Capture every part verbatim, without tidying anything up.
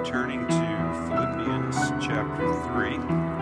turning to Philippians chapter three.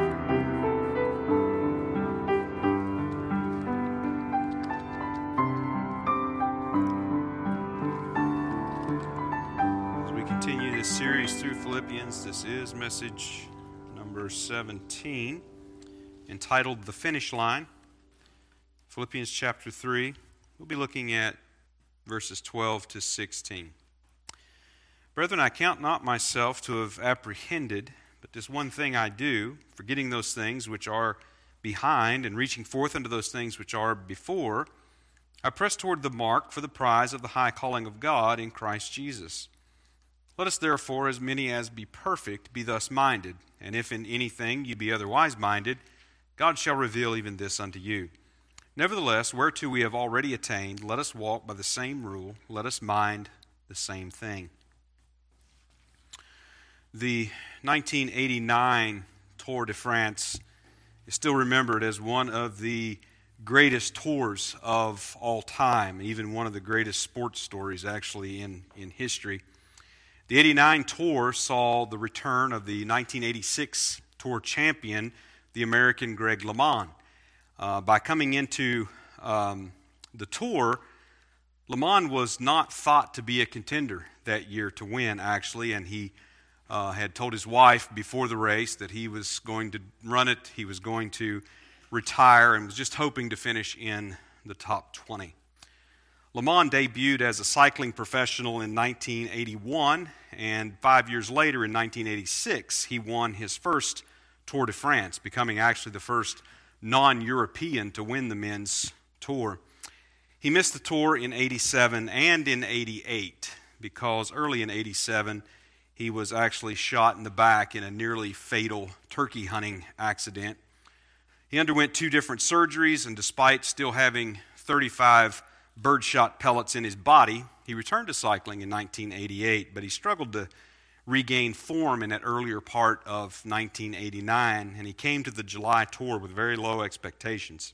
As we continue this series through Philippians, this is message number seventeen, entitled The Finish Line. Philippians chapter three. We'll be looking at verses twelve to sixteen. Brethren, I count not myself to have apprehended, but this one thing I do, forgetting those things which are behind and reaching forth unto those things which are before, I press toward the mark for the prize of the high calling of God in Christ Jesus. Let us therefore, as many as be perfect, be thus minded, and if in anything you be otherwise minded, God shall reveal even this unto you. Nevertheless, whereto we have already attained, let us walk by the same rule, let us mind the same thing. The nineteen eighty-nine Tour de France is still remembered as one of the greatest tours of all time, even one of the greatest sports stories actually in, in history. The eighty-nine Tour saw the return of the nineteen eighty-six Tour champion, the American Greg LeMond. Uh, by coming into um, the Tour, LeMond was not thought to be a contender that year to win, actually, and he uh, had told his wife before the race that he was going to run it, he was going to retire, and was just hoping to finish in the top twenty. LeMond debuted as a cycling professional in nineteen eighty-one, and five years later, in nineteen eighty-six, he won his first Tour de France, becoming actually the first non-European to win the men's tour. He missed the tour in eighty-seven and in eighty-eight because early in eighty-seven he was actually shot in the back in a nearly fatal turkey hunting accident. He underwent two different surgeries, and despite still having thirty-five birdshot pellets in his body, he returned to cycling in nineteen eighty-eight, but he struggled to regain form in that earlier part of nineteen eighty-nine, and he came to the July Tour with very low expectations.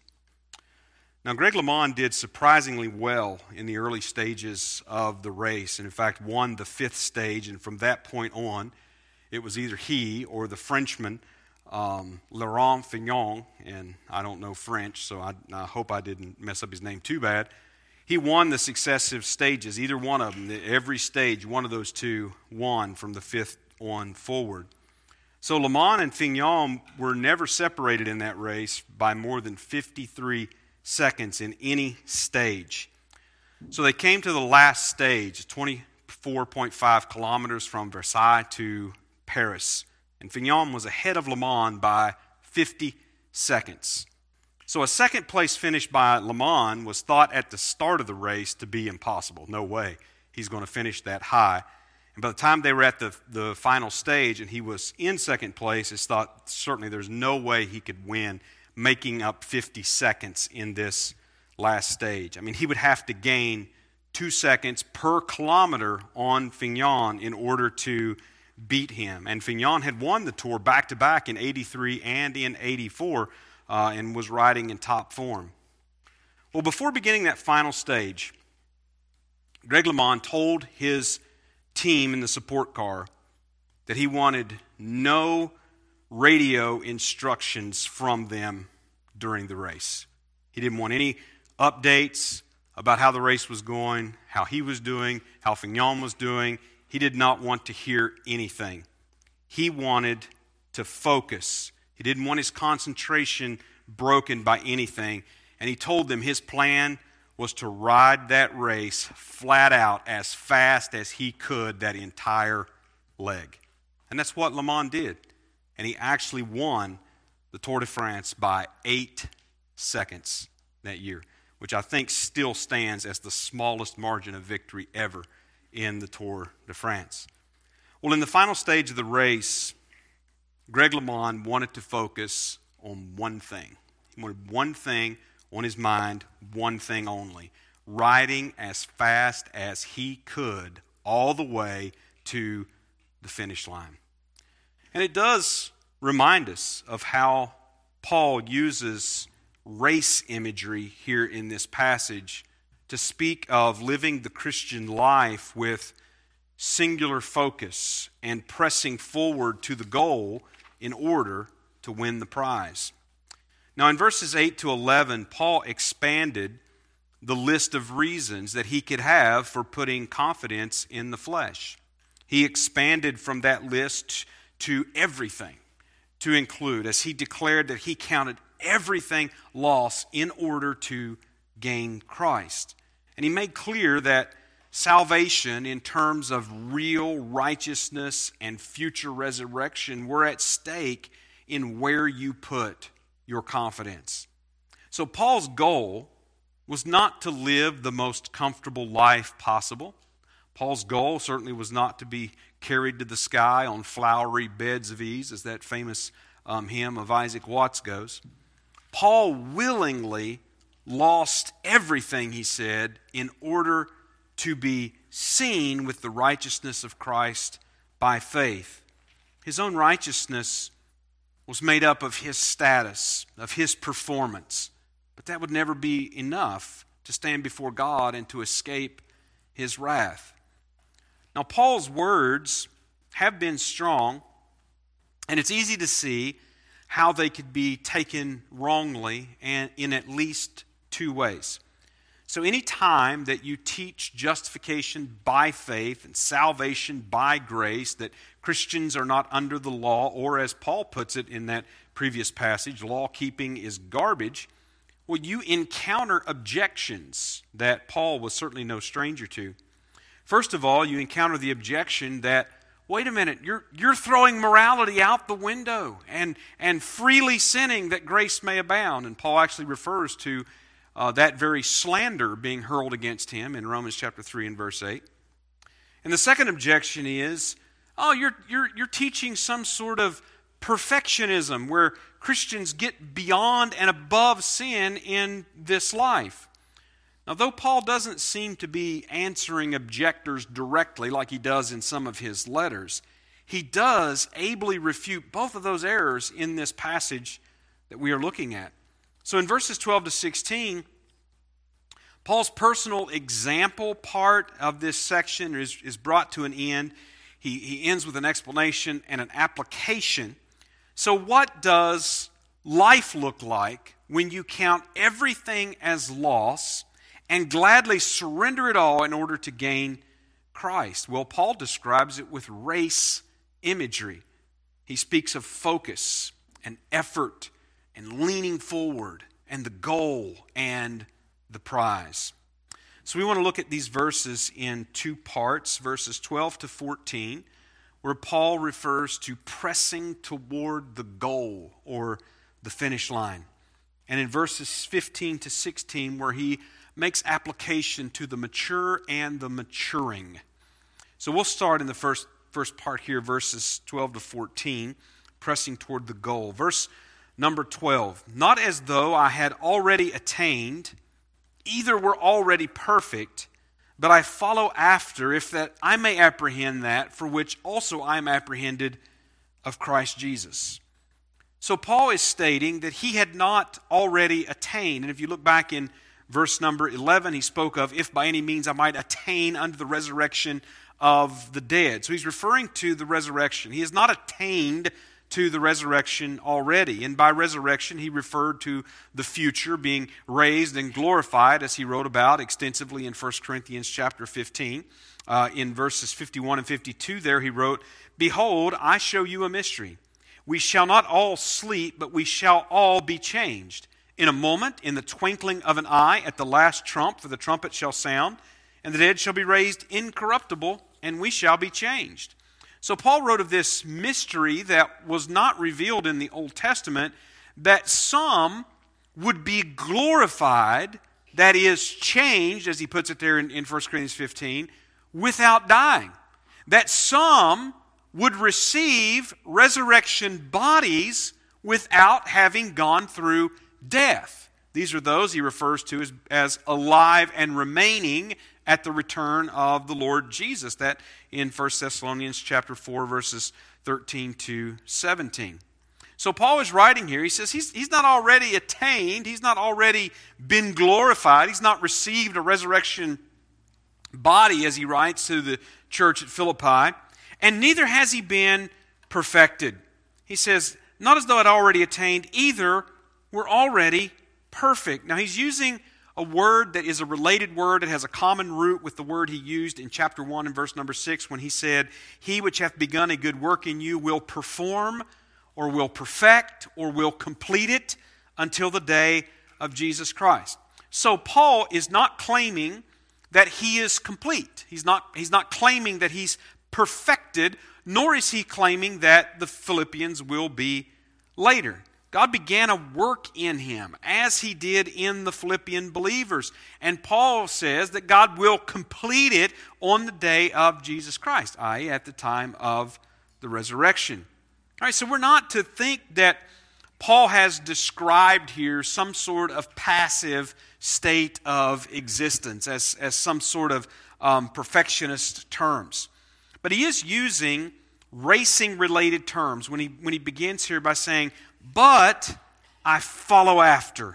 Now, Greg LeMond did surprisingly well in the early stages of the race, and in fact won the fifth stage, and from that point on, it was either he or the Frenchman, um, Laurent Fignon, and I don't know French, so I, I hope I didn't mess up his name too bad. He won the successive stages, either one of them, every stage, one of those two won from the fifth on forward. So LeMond and Fignon were never separated in that race by more than fifty-three seconds in any stage. So they came to the last stage, twenty-four point five kilometers from Versailles to Paris. And Fignon was ahead of LeMond by fifty seconds. So a second place finish by LeMond was thought at the start of the race to be impossible. No way he's going to finish that high. And by the time they were at the, the final stage and he was in second place, it's thought certainly there's no way he could win, making up fifty seconds in this last stage. I mean, he would have to gain two seconds per kilometer on Fignon in order to beat him. And Fignon had won the Tour back-to-back in eighty-three and in eighty-four, Uh, and was riding in top form. Well, before beginning that final stage, Greg LeMond told his team in the support car that he wanted no radio instructions from them during the race. He didn't want any updates about how the race was going, how he was doing, how Fignon was doing. He did not want to hear anything. He wanted to focus. He didn't want his concentration broken by anything. And he told them his plan was to ride that race flat out as fast as he could that entire leg. And that's what LeMond did. And he actually won the Tour de France by eight seconds that year, which I think still stands as the smallest margin of victory ever in the Tour de France. Well, in the final stage of the race, Greg LeMond wanted to focus on one thing. He wanted one thing on his mind, one thing only. Riding as fast as he could all the way to the finish line. And it does remind us of how Paul uses race imagery here in this passage to speak of living the Christian life with singular focus, and pressing forward to the goal in order to win the prize. Now, in verses eight to eleven, Paul expanded the list of reasons that he could have for putting confidence in the flesh. He expanded from that list to everything, to include, as he declared that he counted everything loss in order to gain Christ. And he made clear that salvation, in terms of real righteousness and future resurrection, were at stake in where you put your confidence. So Paul's goal was not to live the most comfortable life possible. Paul's goal certainly was not to be carried to the sky on flowery beds of ease, as that famous um, hymn of Isaac Watts goes. Paul willingly lost everything, he said, in order to be seen with the righteousness of Christ by faith. His own righteousness was made up of his status, of his performance, but that would never be enough to stand before God and to escape his wrath. Now, Paul's words have been strong, and it's easy to see how they could be taken wrongly and in at least two ways. So any time that you teach justification by faith and salvation by grace, that Christians are not under the law, or as Paul puts it in that previous passage, law-keeping is garbage, well, you encounter objections that Paul was certainly no stranger to. First of all, you encounter the objection that, wait a minute, you're, you're throwing morality out the window and, and freely sinning that grace may abound. And Paul actually refers to uh, that very slander being hurled against him in Romans chapter three and verse eight. And the second objection is, oh, you're, you're, you're teaching some sort of perfectionism where Christians get beyond and above sin in this life. Now, though Paul doesn't seem to be answering objectors directly like he does in some of his letters, he does ably refute both of those errors in this passage that we are looking at. So in verses twelve to sixteen, Paul's personal example part of this section is, is brought to an end. He, he ends with an explanation and an application. So what does life look like when you count everything as loss and gladly surrender it all in order to gain Christ? Well, Paul describes it with race imagery. He speaks of focus and effort and leaning forward and the goal and the prize. So we want to look at these verses in two parts, verses twelve to fourteen, where Paul refers to pressing toward the goal or the finish line. And in verses fifteen to sixteen, where he makes application to the mature and the maturing. So we'll start in the first, first part here, verses twelve to fourteen, pressing toward the goal. Verse number twelve, not as though I had already attained, either were already perfect, but I follow after, if that I may apprehend that for which also I am apprehended of Christ Jesus. So Paul is stating that he had not already attained. And if you look back in verse number eleven, he spoke of, if by any means I might attain unto the resurrection of the dead. So he's referring to the resurrection. He has not attained to the resurrection already. And by resurrection, he referred to the future being raised and glorified, as he wrote about extensively in First Corinthians chapter fifteen. Uh, in verses fifty-one and fifty-two there, he wrote, behold, I show you a mystery. We shall not all sleep, but we shall all be changed. In a moment, in the twinkling of an eye, at the last trump, for the trumpet shall sound, and the dead shall be raised incorruptible, and we shall be changed. So Paul wrote of this mystery that was not revealed in the Old Testament, that some would be glorified, that is, changed, as he puts it there in, in First Corinthians fifteen, without dying. That some would receive resurrection bodies without having gone through death. These are those he refers to as, as alive and remaining at the return of the Lord Jesus. That in First Thessalonians chapter four, verses thirteen to seventeen. So Paul is writing here, he says he's, he's not already attained, he's not already been glorified, he's not received a resurrection body, as he writes to the church at Philippi, and neither has he been perfected. He says, not as though it already attained, either we're already perfect. Now he's using a word that is a related word. It has a common root with the word he used in chapter one and verse number six when he said, he which hath begun a good work in you will perform or will perfect or will complete it until the day of Jesus Christ. So Paul is not claiming that he is complete. He's not, he's not claiming that he's perfected, nor is he claiming that the Philippians will be later. God began a work in him, as he did in the Philippian believers. And Paul says that God will complete it on the day of Jesus Christ, that is at the time of the resurrection. All right, so we're not to think that Paul has described here some sort of passive state of existence as, as some sort of um, perfectionist terms. But he is using racing-related terms when he, when he begins here by saying, but I follow after.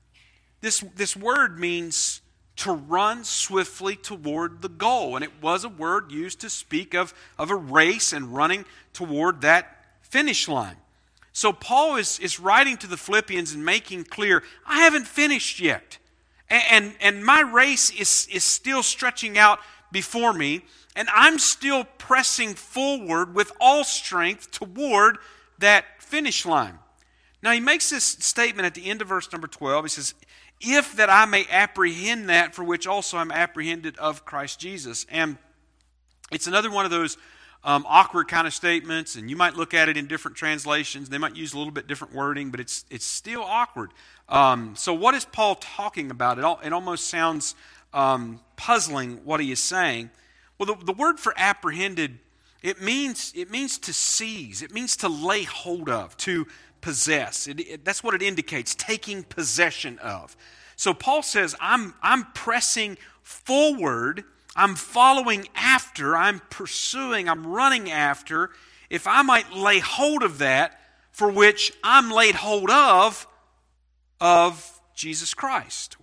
This, this word means to run swiftly toward the goal. And it was a word used to speak of, of a race and running toward that finish line. So Paul is, is writing to the Philippians and making clear, I haven't finished yet. And, and, and my race is, is still stretching out before me. And I'm still pressing forward with all strength toward that finish line. Now he makes this statement at the end of verse number twelve. He says, if that I may apprehend that for which also I'm apprehended of Christ Jesus. And it's another one of those um, awkward kind of statements, and you might look at it in different translations. They might use a little bit different wording, but it's it's still awkward. Um, so what is Paul talking about? It, all, it almost sounds um, puzzling what he is saying. Well, the, the word for apprehended, it means it means to seize. It means to lay hold of, to possess. It, it, that's what it indicates, taking possession of. So Paul says, I'm, I'm pressing forward, I'm following after, I'm pursuing, I'm running after, if I might lay hold of that for which I'm laid hold of, of Jesus Christ.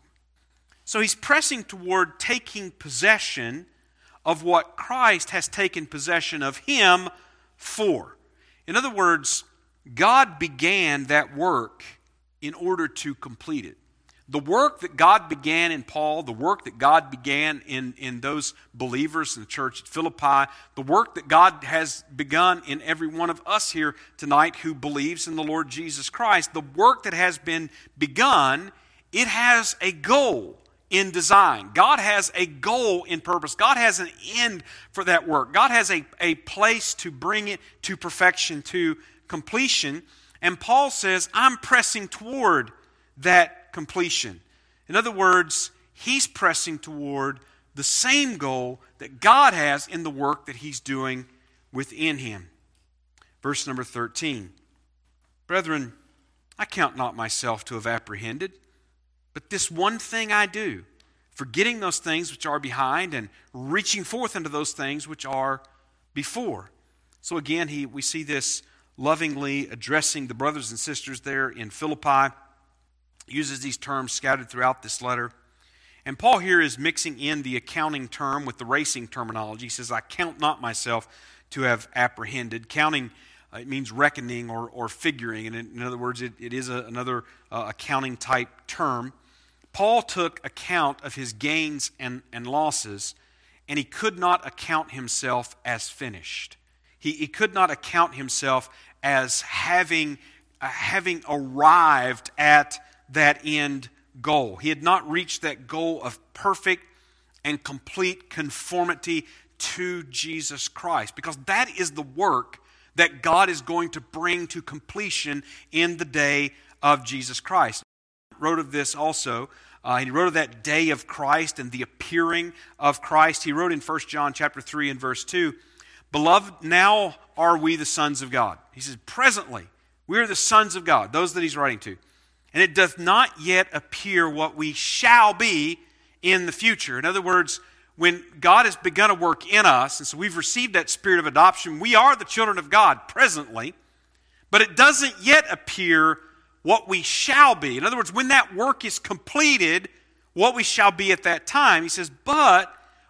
So he's pressing toward taking possession of what Christ has taken possession of him for. In other words, God began that work in order to complete it. The work that God began in Paul, the work that God began in, in those believers in the church at Philippi, the work that God has begun in every one of us here tonight who believes in the Lord Jesus Christ, the work that has been begun, it has a goal in design. God has a goal in purpose. God has an end for that work. God has a, a place to bring it to perfection, to completion. And Paul says, I'm pressing toward that completion. In other words, he's pressing toward the same goal that God has in the work that he's doing within him. Verse number thirteen. Brethren, I count not myself to have apprehended, but this one thing I do, forgetting those things which are behind and reaching forth unto those things which are before. So again, he we see this lovingly addressing the brothers and sisters there in Philippi. He uses these terms scattered throughout this letter. And Paul here is mixing in the accounting term with the racing terminology. He says, I count not myself to have apprehended. Counting, uh, it means reckoning or, or figuring. And in, in other words, it, it is a, another uh, accounting type term. Paul took account of his gains and, and losses, and he could not account himself as finished. He, he could not account himself as having, uh, having arrived at that end goal. He had not reached that goal of perfect and complete conformity to Jesus Christ, because that is the work that God is going to bring to completion in the day of Jesus Christ. He wrote of this also. Uh, he wrote of that day of Christ and the appearing of Christ. He wrote in First John chapter three and verse two, Beloved, now are we the sons of God. He says, presently, we are the sons of God, those that he's writing to. And it doth not yet appear what we shall be in the future. In other words, when God has begun a work in us, and so we've received that spirit of adoption, we are the children of God presently, but it doesn't yet appear what we shall be. In other words, when that work is completed, what we shall be at that time. He says, but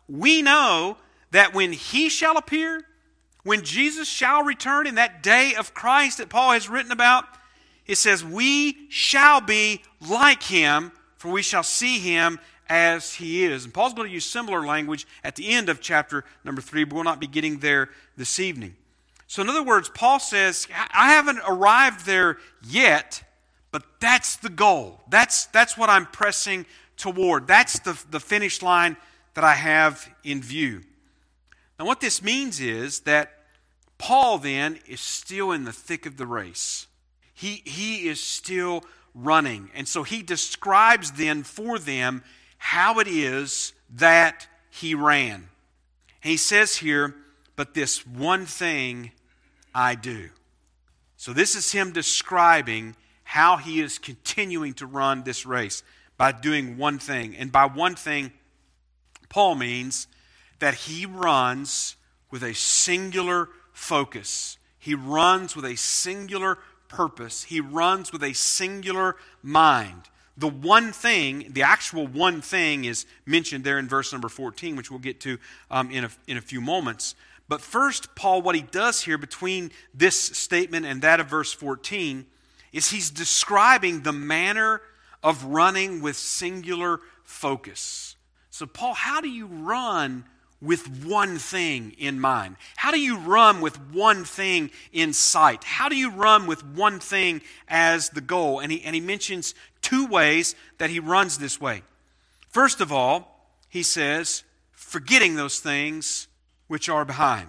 we know that when he shall appear, when Jesus shall return in that day of Christ that Paul has written about, it says, we shall be like him, for we shall see him as he is. And Paul's going to use similar language at the end of chapter number three, but we'll not be getting there this evening. So in other words, Paul says, I haven't arrived there yet, but that's the goal. That's, that's what I'm pressing toward. That's the, the finish line that I have in view. Now what this means is that Paul then is still in the thick of the race. He, he is still running. And so he describes then for them how it is that he ran. And he says here, but this one thing I do. So this is him describing how he is continuing to run this race by doing one thing. And by one thing, Paul means that he runs with a singular focus. He runs with a singular purpose. He runs with a singular mind. The one thing, the actual one thing is mentioned there in verse number fourteen, which we'll get to um, in, a, in a few moments. But first, Paul, what he does here between this statement and that of verse fourteen is he's describing the manner of running with singular focus. So Paul, how do you run with one thing in mind? How do you run with one thing in sight? How do you run with one thing as the goal? And he, and he mentions two ways that he runs this way. First of all, he says, forgetting those things which are behind.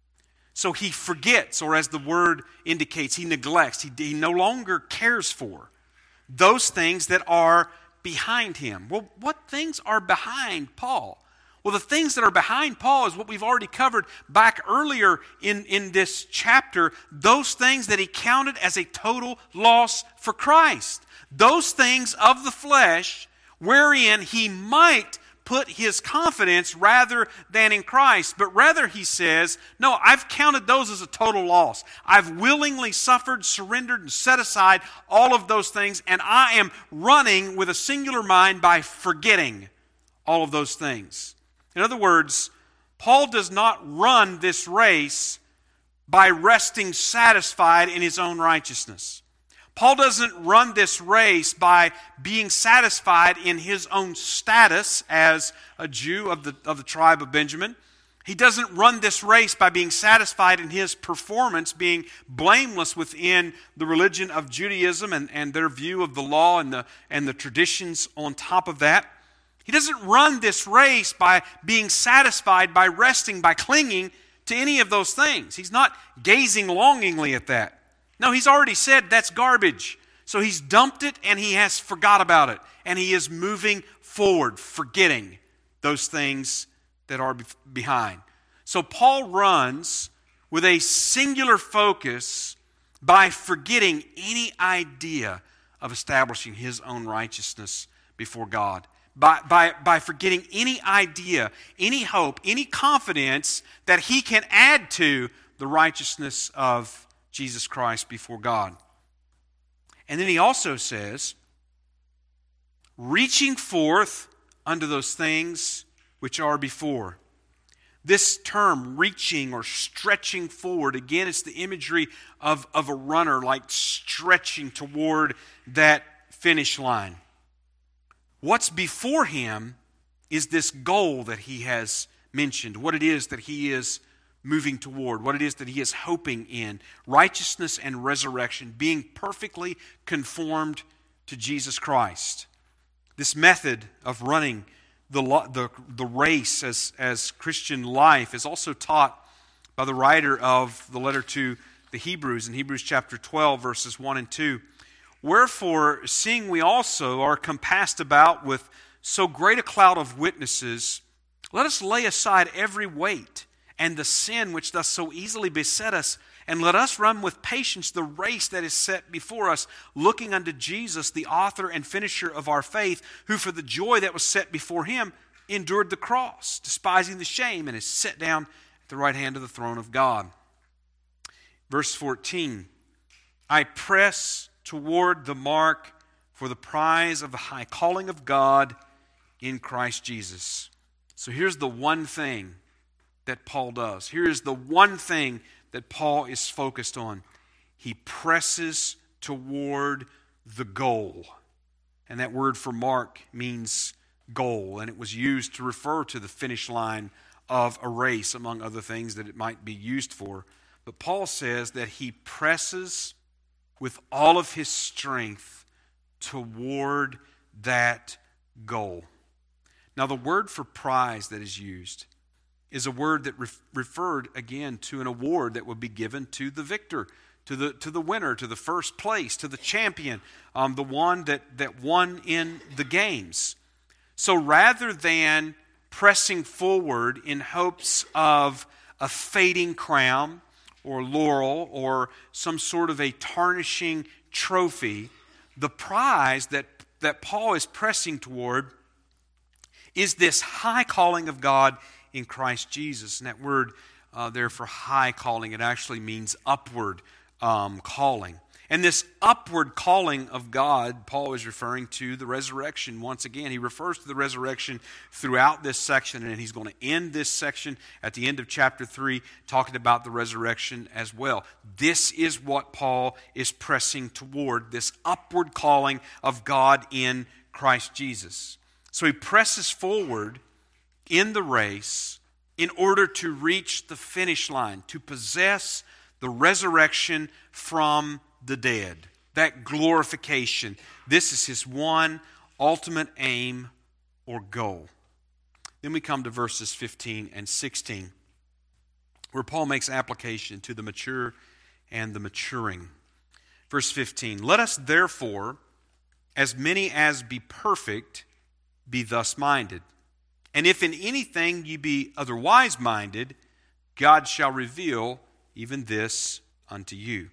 So he forgets, or as the word indicates, he neglects, he, he no longer cares for those things that are behind him. Well, what things are behind Paul? Well, the things that are behind Paul is what we've already covered back earlier in, in this chapter. Those things that he counted as a total loss for Christ. Those things of the flesh wherein he might put his confidence rather than in Christ. But rather he says, no, I've counted those as a total loss. I've willingly suffered, surrendered, and set aside all of those things, and I am running with a singular mind by forgetting all of those things. In other words, Paul does not run this race by resting satisfied in his own righteousness. Paul doesn't run this race by being satisfied in his own status as a Jew of the, of the tribe of Benjamin. He doesn't run this race by being satisfied in his performance, being blameless within the religion of Judaism and, and their view of the law and the, and the traditions on top of that. He doesn't run this race by being satisfied, by resting, by clinging to any of those things. He's not gazing longingly at that. No, he's already said that's garbage. So he's dumped it and he has forgot about it. And he is moving forward, forgetting those things that are behind. So Paul runs with a singular focus by forgetting any idea of establishing his own righteousness before God. By, by, by forgetting any idea, any hope, any confidence that he can add to the righteousness of Jesus Christ before God. And then he also says, reaching forth unto those things which are before. This term, reaching or stretching forward, again, it's the imagery of, of a runner, like stretching toward that finish line. What's before him is this goal that he has mentioned, what it is that he is moving toward, what it is that he is hoping in, righteousness and resurrection, being perfectly conformed to Jesus Christ. This method of running the, the, the race as, as Christian life is also taught by the writer of the letter to the Hebrews in Hebrews chapter twelve, verses one and two. Wherefore, seeing we also are compassed about with so great a cloud of witnesses, let us lay aside every weight and the sin which doth so easily beset us, and let us run with patience the race that is set before us, looking unto Jesus, the author and finisher of our faith, who for the joy that was set before him endured the cross, despising the shame, and is set down at the right hand of the throne of God. Verse fourteen, I press toward the mark for the prize of the high calling of God in Christ Jesus. So here's the one thing that Paul does. Here is the one thing that Paul is focused on. He presses toward the goal. And that word for mark means goal, and it was used to refer to the finish line of a race, among other things that it might be used for. But Paul says that he presses with all of his strength toward that goal. Now, the word for prize that is used is a word that re- referred, again, to an award that would be given to the victor, to the to the winner, to the first place, to the champion, um, the one that, that won in the games. So rather than pressing forward in hopes of a fading crown or laurel or some sort of a tarnishing trophy, the prize that, that Paul is pressing toward is this high calling of God in Christ Jesus. And that word uh, there for high calling, it actually means upward um, calling. And this upward calling of God, Paul is referring to the resurrection once again. He refers to the resurrection throughout this section, and he's going to end this section at the end of chapter three, talking about the resurrection as well. This is what Paul is pressing toward, this upward calling of God in Christ Jesus. So he presses forward in the race in order to reach the finish line, to possess the resurrection from the dead, that glorification. This is his one ultimate aim or goal. Then we come to verses fifteen and sixteen, where Paul makes application to the mature and the maturing. Verse fifteen, let us therefore, as many as be perfect, be thus minded. And if in anything ye be otherwise minded, God shall reveal even this unto you.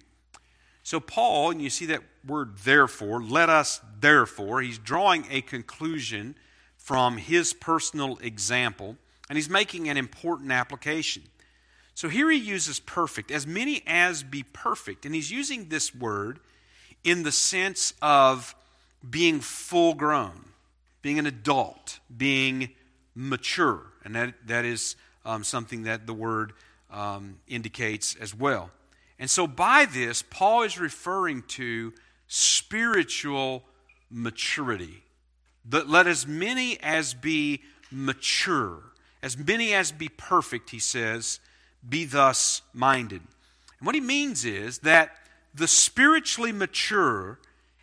So Paul, and you see that word therefore, let us therefore, he's drawing a conclusion from his personal example, and he's making an important application. So here he uses perfect, as many as be perfect, and he's using this word in the sense of being full grown, being an adult, being mature, and that, that is um, something that the word um, indicates as well. And so by this, Paul is referring to spiritual maturity. That let as many as be mature, as many as be perfect, he says, be thus minded. And what he means is that the spiritually mature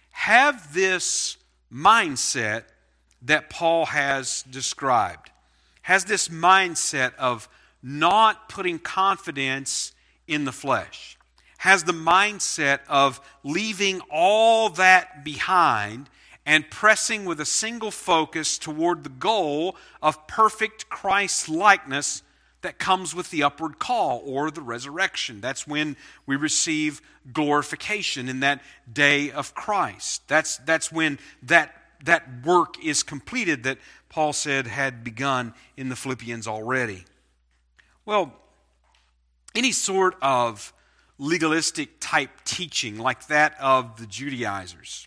have this mindset that Paul has described. Has this mindset of not putting confidence in the flesh. Has the mindset of leaving all that behind and pressing with a single focus toward the goal of perfect Christ-likeness that comes with the upward call or the resurrection. That's when we receive glorification in that day of Christ. That's, that's when that, that work is completed that Paul said had begun in the Philippians already. Well, any sort of legalistic type teaching like that of the Judaizers,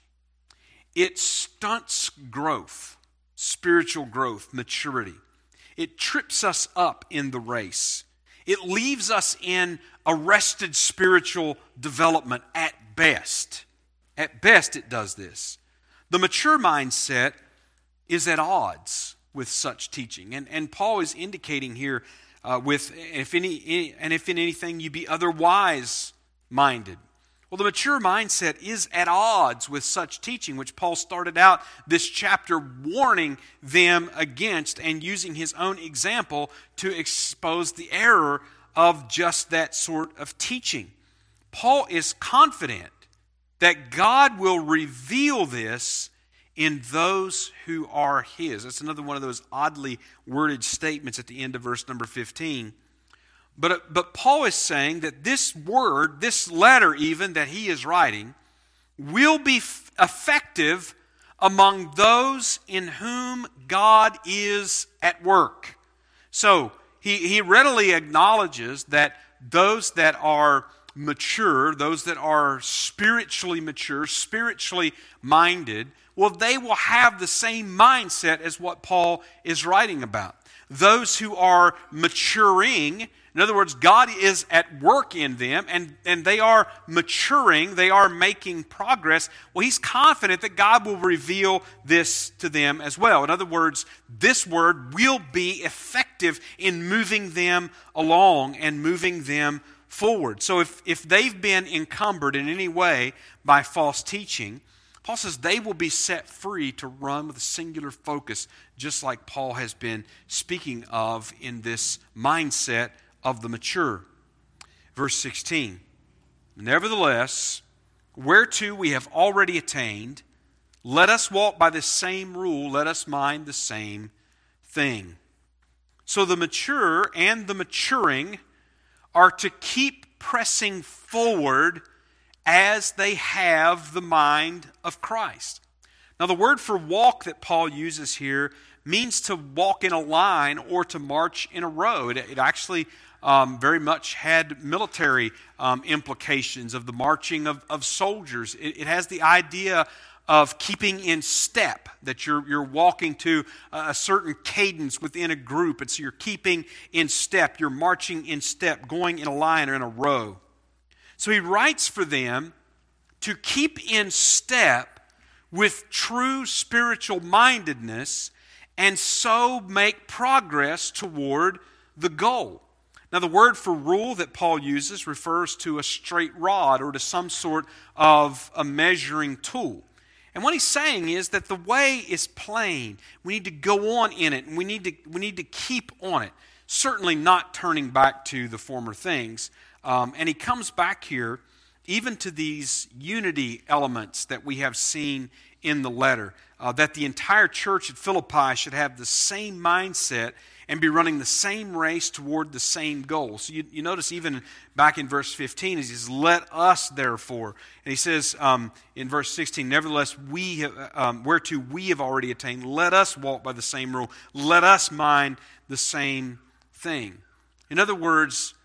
it stunts growth, spiritual growth, maturity. It trips us up in the race. It leaves us in arrested spiritual development at best. At best it does this. The mature mindset is at odds with such teaching. And, and Paul is indicating here Uh, with if any, any and if in anything you be otherwise minded. Well, the mature mindset is at odds with such teaching, which Paul started out this chapter warning them against and using his own example to expose the error of just that sort of teaching. Paul is confident that God will reveal this in those who are his. That's another one of those oddly worded statements at the end of verse number fifteen. But, but Paul is saying that this word, this letter even that he is writing, will be f- effective among those in whom God is at work. So he, he readily acknowledges that those that are mature, those that are spiritually mature, spiritually minded, well, they will have the same mindset as what Paul is writing about. those who are maturing. In other words, God is at work in them, and, and they are maturing, they are making progress. Well, he's confident that God will reveal this to them as well. In other words, this word will be effective in moving them along and moving them forward. So if, if they've been encumbered in any way by false teaching, Paul says they will be set free to run with a singular focus, just like Paul has been speaking of in this mindset of the mature. Verse sixteen, nevertheless, whereto we have already attained, let us walk by the same rule, let us mind the same thing. So the mature and the maturing are to keep pressing forward as they have the mind of Christ. Now, the word for walk that Paul uses here means to walk in a line or to march in a row. It, it actually um, very much had military um, implications of the marching of, of soldiers. It, it has the idea of keeping in step, that you're, you're walking to a certain cadence within a group, and so you're keeping in step, you're marching in step, going in a line or in a row. So he writes for them to keep in step with true spiritual mindedness and so make progress toward the goal. Now, the word for rule that Paul uses refers to a straight rod or to some sort of a measuring tool. And what he's saying is that the way is plain. We need to go on in it, and we need to, we need to keep on it. Certainly not turning back to the former things. Um, and he comes back here even to these unity elements that we have seen in the letter, uh, that the entire church at Philippi should have the same mindset and be running the same race toward the same goal. So you, you notice even back in verse fifteen, he says, let us therefore. And he says um, in verse sixteen, nevertheless, we have, um, whereto we have already attained, let us walk by the same rule. Let us mind the same thing. In other words,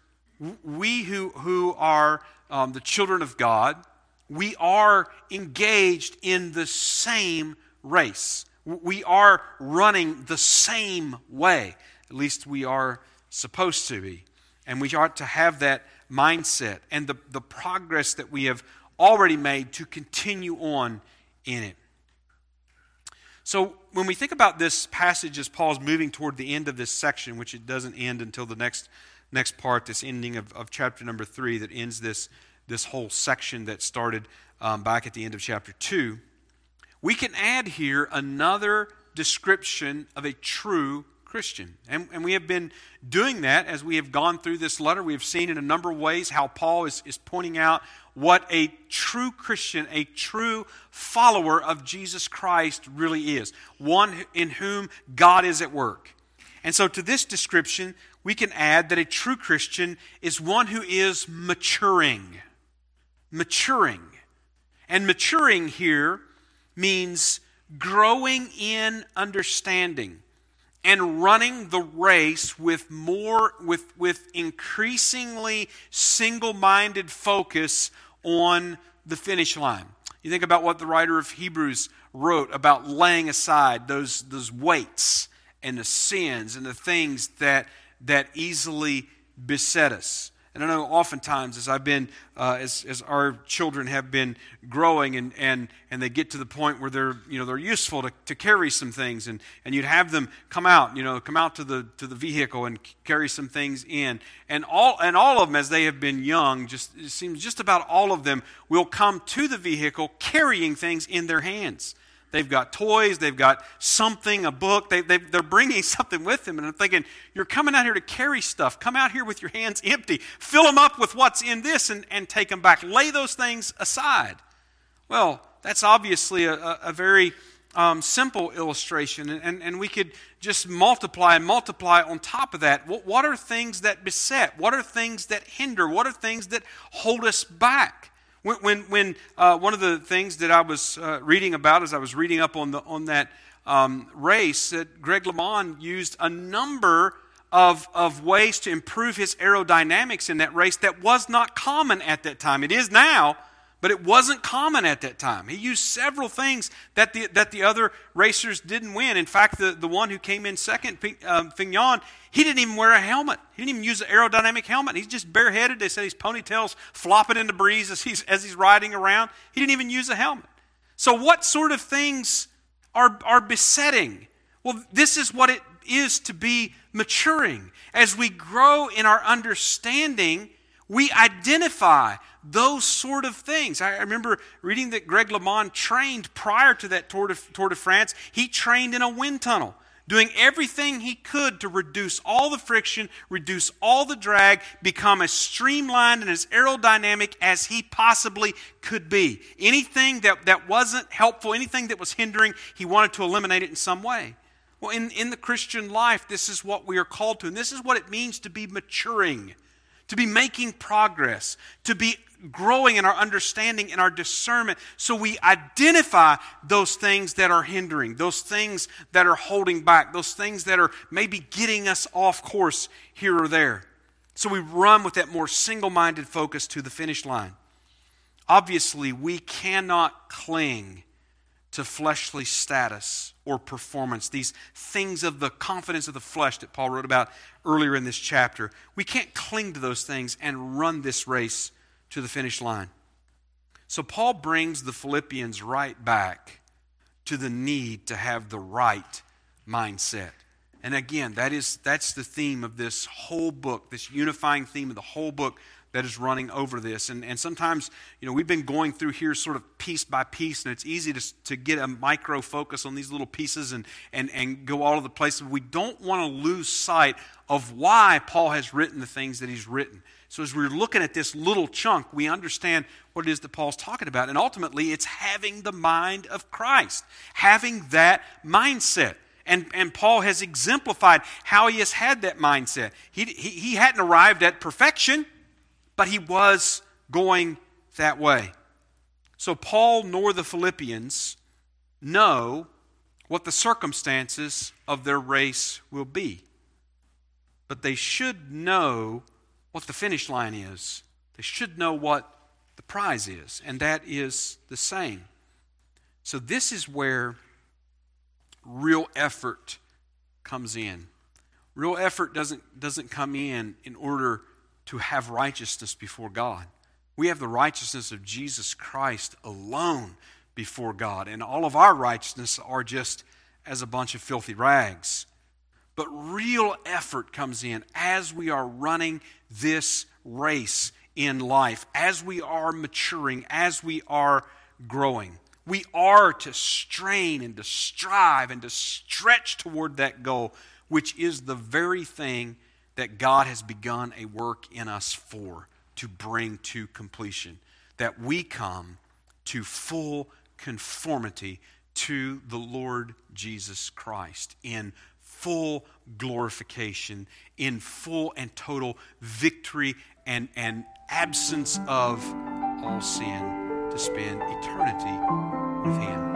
we who, who are um, the children of God, we are engaged in the same race. We are running the same way. At least we are supposed to be. And we ought to have that mindset and the, the progress that we have already made to continue on in it. So when we think about this passage as Paul's moving toward the end of this section, which it doesn't end until the next next part, this ending of, of chapter number three that ends this, this whole section that started um, back at the end of chapter two, we can add here another description of a true Christian. And, and we have been doing that as we have gone through this letter. We have seen in a number of ways how Paul is, is pointing out what a true Christian, a true follower of Jesus Christ really is. One in whom God is at work. And so to this description, we can add that a true Christian is one who is maturing. Maturing. And maturing here means growing in understanding and running the race with more, with, with increasingly single-minded focus on the finish line. You think about what the writer of Hebrews wrote about laying aside those, those weights and the sins and the things that, that easily beset us. And I know oftentimes as I've been, uh, as, as our children have been growing and, and, and they get to the point where they're, you know, they're useful to, to carry some things, and, and you'd have them come out, you know, come out to the to the vehicle and carry some things in. And all and all of them, as they have been young, just it seems just about all of them will come to the vehicle carrying things in their hands. They've got toys, they've got something, a book, they, they, they're bringing something with them. And I'm thinking, you're coming out here to carry stuff. Come out here with your hands empty. Fill them up with what's in this and, and take them back. Lay those things aside. Well, that's obviously a, a, a very um, simple illustration. And, and, and we could just multiply and multiply on top of that. What, what are things that beset? What are things that hinder? What are things that hold us back? When when, when uh, one of the things that I was uh, reading about as I was reading up on the on that um, race, that Greg LeMond used a number of of ways to improve his aerodynamics in that race that was not common at that time. It is now, But it wasn't common at that time. He used several things that the that the other racers didn't win. In fact, the, the one who came in second, um, Fignon, he didn't even wear a helmet. He didn't even use an aerodynamic helmet. He's just bareheaded. They said his ponytail's flopping in the breeze as he's as he's riding around. He didn't even use a helmet. So what sort of things are are besetting? Well, this is what it is to be maturing. As we grow in our understanding, we identify those sort of things. I remember reading that Greg LeMond trained prior to that Tour de, Tour de France. He trained in a wind tunnel, doing everything he could to reduce all the friction, reduce all the drag, become as streamlined and as aerodynamic as he possibly could be. Anything that, that wasn't helpful, anything that was hindering, he wanted to eliminate it in some way. Well, in, in the Christian life, this is what we are called to, and this is what it means to be maturing, to be making progress, to be growing in our understanding and our discernment, so we identify those things that are hindering, those things that are holding back, those things that are maybe getting us off course here or there. So we run with that more single-minded focus to the finish line. Obviously, we cannot cling to fleshly status or performance, these things of the confidence of the flesh that Paul wrote about earlier in this chapter. We can't cling to those things and run this race to the finish line. So Paul brings the Philippians right back to the need to have the right mindset. And again, that is that's the theme of this whole book, this unifying theme of the whole book that is running over this. And, and sometimes, you know, we've been going through here sort of piece by piece, and it's easy to, to get a micro focus on these little pieces and, and, and go all over the place. We don't want to lose sight of why Paul has written the things that he's written. So as we're looking at this little chunk, we understand what it is that Paul's talking about. And ultimately, it's having the mind of Christ, having that mindset. And, and Paul has exemplified how he has had that mindset. He, he, he hadn't arrived at perfection, but he was going that way. So Paul nor the Philippians know what the circumstances of their race will be. But they should know what the finish line is. They should know what the prize is, and that is the same. So this is where real effort comes in. Real effort doesn't, doesn't come in in order to have righteousness before God. We have the righteousness of Jesus Christ alone before God, and all of our righteousness are just as a bunch of filthy rags. But real effort comes in as we are running this race in life, as we are maturing, as we are growing. We are to strain and to strive and to stretch toward that goal, which is the very thing that God has begun a work in us for, to bring to completion. That we come to full conformity to the Lord Jesus Christ in full glorification, in full and total victory and, and absence of all sin, to spend eternity with Him.